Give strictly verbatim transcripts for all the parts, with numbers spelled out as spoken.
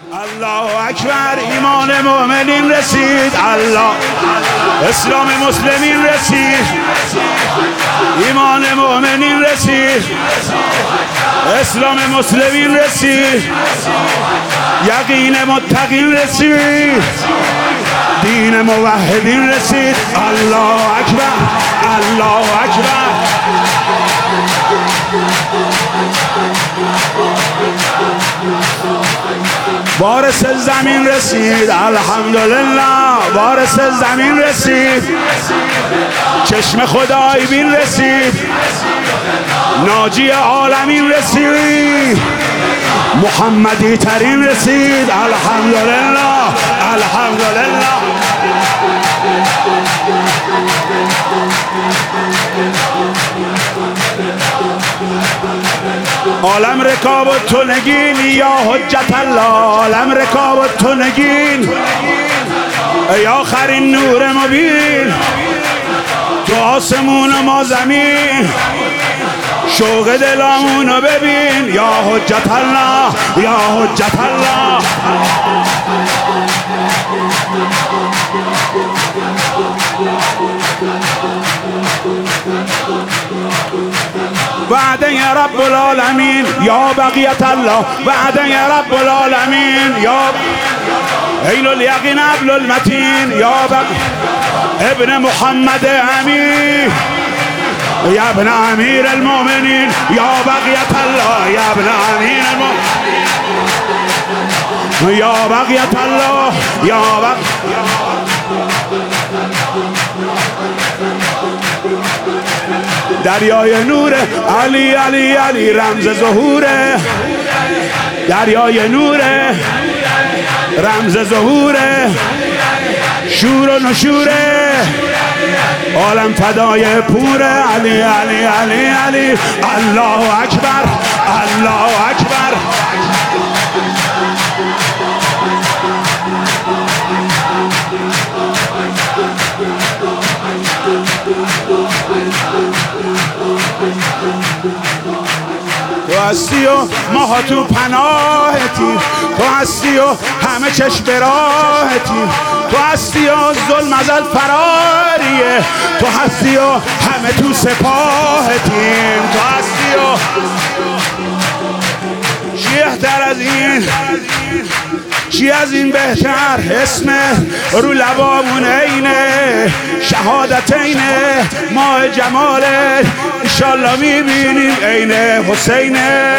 الله اکبر. ایمان مؤمنین رسید، الله اسلام مسلمین رسید، ایمان مؤمنین رسید، اسلام مسلمین رسید، یقین متقین رسید، دین موحدین رسید. الله اکبر، الله اکبر. وارث زمین رسید، الحمدلله. وارث زمین رسید، چشم خدای بین رسید، ناجی عالمین رسید، محمدی ترین رسید. الحمدلله، الحمدلله. عالم رکاب و تو نگین یا حجت الله، عالم رکاب و تو نگین ای آخرین نور مبین، تو آسمون و ما زمین، شوق دلامونو ببین یا حجت الله، یا حجت الله. وعده یا رب العالمین یا بقیت الله، وعده یا رب العالمین یا عین الیقین ابل المتین یا ابن محمد امین یا ابن امیر المؤمنین یا بقیت الله، یا ابن امیر المؤمنین یا بقیت الله، یا بقیت. دریای نور علی علی علی رمز ظهوره، دریای نوره رمز ظهوره، شور و نشوره، عالم فدای پوره. علی علی علی علی. الله اکبر، الله اکبر. تو هستی و ماها تو پناهتی، تو هستی و همه چشم براهتی، تو هستی و ظلم ازت فراریه، تو هستی و همه تو سپاهتیم، تو هستی و چی بهتر از این، چی از این بهتر، اسم رو لبامون اینه، شهادتینه، ماه جماله انشالله میبینیم عین حسینه.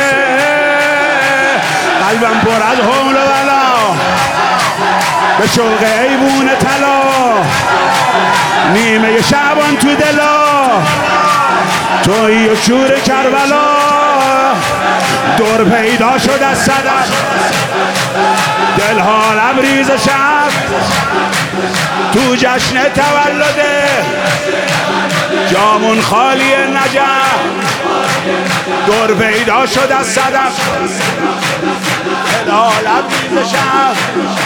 قلبم پر از حمل و بلا به شوق ایوون طلا، نیمه شعبان تو دلا، تویی و شور کربلا، دور پیدا شد از صدف، دل ها لبریز شب تو جشن تولده، جامون خالی نجف، دور پیدا شد از صدف، دل ها لبریز شب.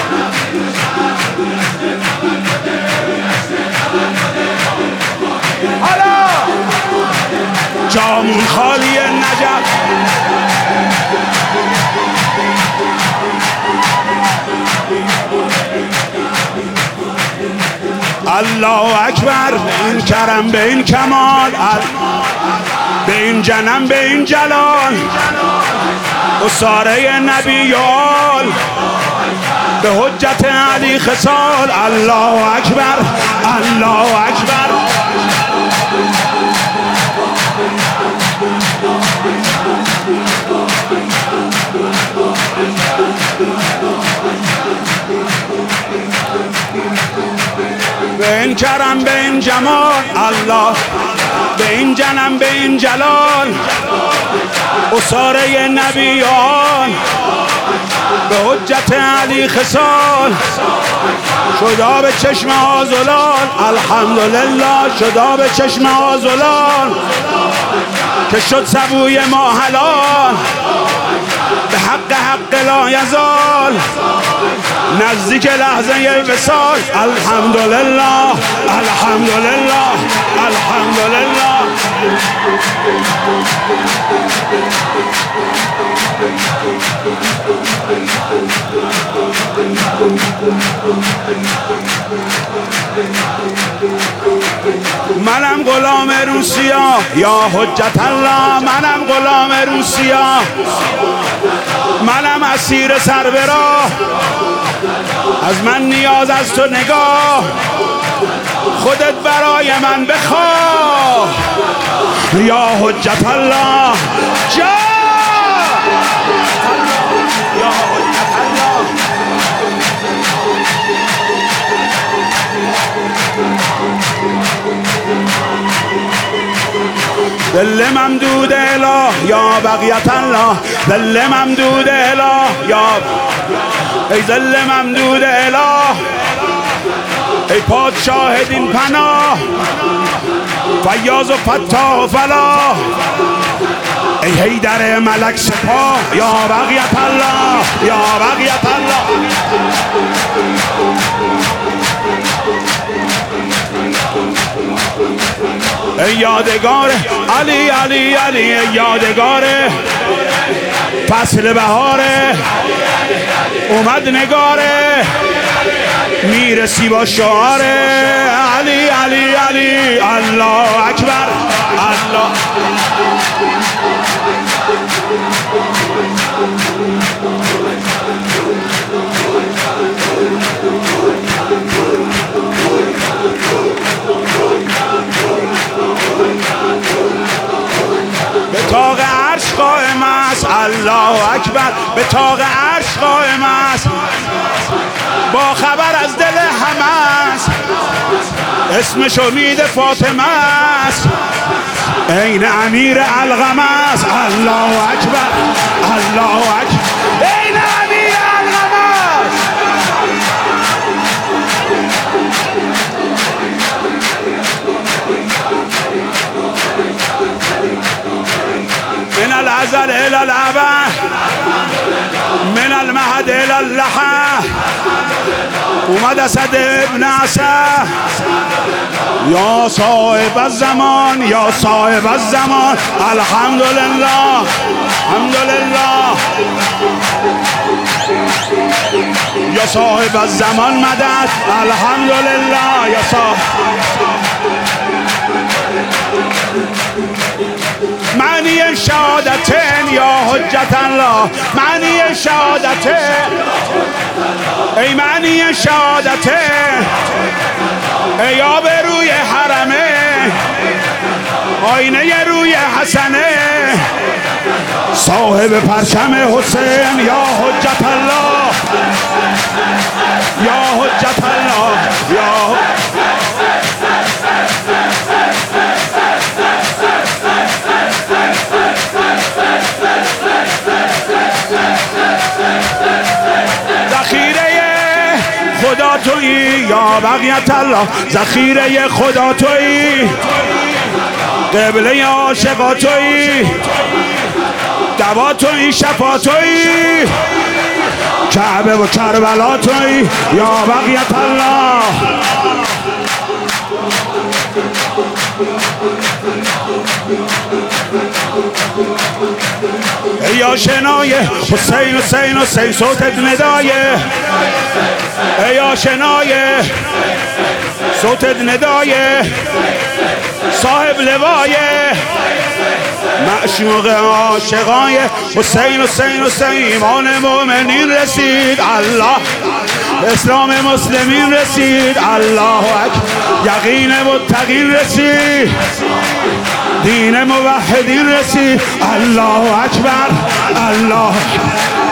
حالا جامون خالی نجف، الله اکبر. به این کرم، به این کمال، به این جنم، به این جلال، اساره نبیال، به حجت علی خصال. الله اکبر، الله اکبر. به این کرم، به این جمال، الله به این جنم، به این جلال، اساره نبیان، به حجت علی خصال، شدا به چشم آزلال. الحمدلله شدا به چشم آزلال، که شد سبوی ما حلال، به حق حق حق لا یزال نزدیک لحظه وصال. الحمدلله الحمدلله الحمدلله. منم غلام روسیا یا حجت الله، منم غلام روسیا، منم اسیر سر به راه، از من نیاز از تو نگاه، خودت برای من بخواه یا حجت الله. جا یا حجت الله. دل ممدود اله یا بقیت الله، دل ممدود اله یا ای دل ممدود اله، ای پادشاه دین پناه، فیاض و فتاح و فلاح، ای حیدر ملک سپاه یا بقیت الله یا بقیت الله. ای یادگار علی علی علی، ای یادگار فصل بهاره، اومد نگاره میرسی با شعاره علی علی علی. الله اکبر الله. به طاق عرش قائم است الله اکبر، به طاق عرش قائم است، با خبر از دل همه است، اسمش امید فاطمه است، عین امیر القمه است الله اکبر الله اکبر، عین امیر القمه است. من الازل الى الابد، من المهد الى اللحد، اومد اسد ابن اسد یا صاحب الزمان یا صاحب الزمان. الحمدلله الحمدلله یا صاحب الزمان مدد. الحمدلله یا صاحب. معنی شهادتین یا حجت الله، معنی شهادتین، ای معنی شهادتین، ای آب روی حرمه، آینه روی حسنه، صاحب پرچم حسین یا حجت الله یا حجت الله یا خدا تویی یا بقیت الله، ذخیره خدا تویی، قبله عاشقا تویی، دوا تویی شفا تویی، کعبه و کربلا تویی یا بقیت الله. ای آشنای حسین حسین حسین صوتت ندایه، ای آشنای صوتت ندایه، صاحب لوایه، معشوق عاشقای حسین حسین حسین، ایمان مؤمنین رسید الله، اسلام مسلمین رسید الله اکبر، یقین متقین رسید، دین موحدین رسید الله اکبر الله.